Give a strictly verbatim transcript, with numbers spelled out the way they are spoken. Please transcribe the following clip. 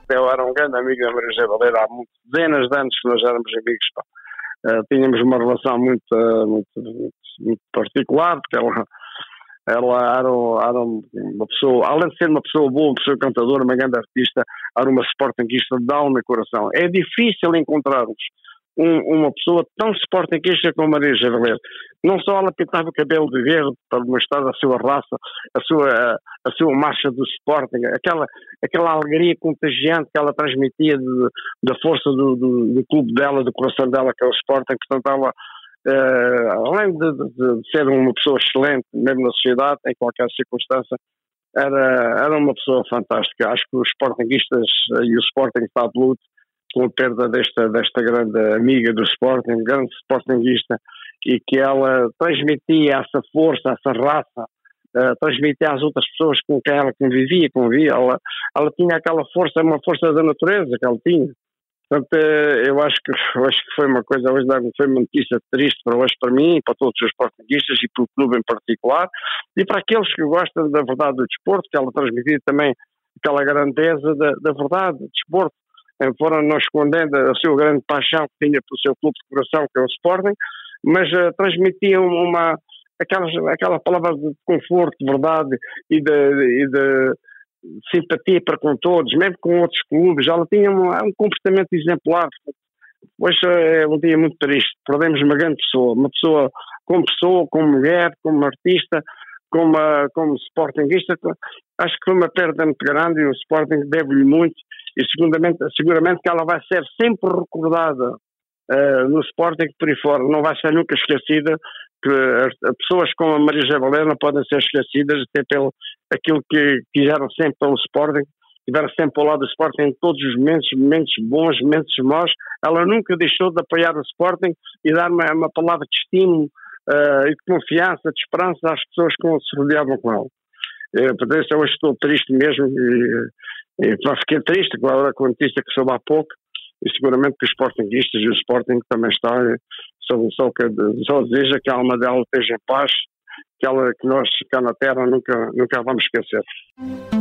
eu era um grande amigo da Maria José Valeiro há muitos, dezenas de anos que nós éramos amigos, pá. Uh, tínhamos uma relação muito, uh, muito, muito, muito particular, porque ela, ela era, era uma pessoa, além de ser uma pessoa boa, uma pessoa cantadora, uma grande artista, era uma sportinguista de alma e coração. É difícil encontrarmos um, uma pessoa tão sportinguista como Maria José Valeiro. Não só ela pintava o cabelo de verde para mostrar a sua raça, a sua, a, a sua marcha do Sporting, aquela, aquela alegria contagiante que ela transmitia de, da força do, do, do clube dela, do coração dela, que é o Sporting. Portanto, ela, uh, além de, de, de ser uma pessoa excelente, mesmo na sociedade, em qualquer circunstância, era, era uma pessoa fantástica. Acho que os sportinguistas e o Sporting está de luto com a perda desta, desta grande amiga do Sporting, grande sportinguista, e que ela transmitia essa força, essa raça, uh, transmitia às outras pessoas com quem ela convivia, convivia. Ela, ela tinha aquela força, uma força da natureza que ela tinha. Portanto, uh, eu acho que, eu acho que foi uma coisa, hoje foi uma notícia triste para hoje, para mim, para todos os sportinguistas e para o clube em particular, e para aqueles que gostam da verdade do desporto, que ela transmitia também aquela grandeza da, da verdade do desporto, embora não escondendo a sua grande paixão que tinha pelo seu clube de coração, que é o Sporting, mas uh, transmitia uma, aquelas, aquela palavra de conforto, de verdade e de, e de simpatia para com todos, mesmo com outros clubes. Ela tinha um, um comportamento exemplar. Hoje é um dia muito triste, perdemos uma grande pessoa, uma pessoa como pessoa, como mulher, como artista, como, como sportinguista. Acho que foi uma perda muito grande e o Sporting deve-lhe muito, e seguramente, seguramente que ela vai ser sempre recordada uh, no Sporting por aí fora, não vai ser nunca esquecida, que as, as pessoas como a Maria José Valeiro não podem ser esquecidas até pelo aquilo que fizeram sempre pelo Sporting, estiveram sempre ao lado do Sporting em todos os momentos, momentos bons, momentos maus. Ela nunca deixou de apoiar o Sporting e dar uma, uma palavra de estímulo uh, e de confiança, de esperança às pessoas que se rodeavam com ela. Uh, por isso eu hoje estou triste mesmo e, e fiquei triste agora com a notícia que soube há pouco, e seguramente que os sportinguistas e o Sporting também está, só, só, que, só deseja que a alma dela esteja em paz, que, ela, que nós cá na Terra nunca, nunca a vamos esquecer.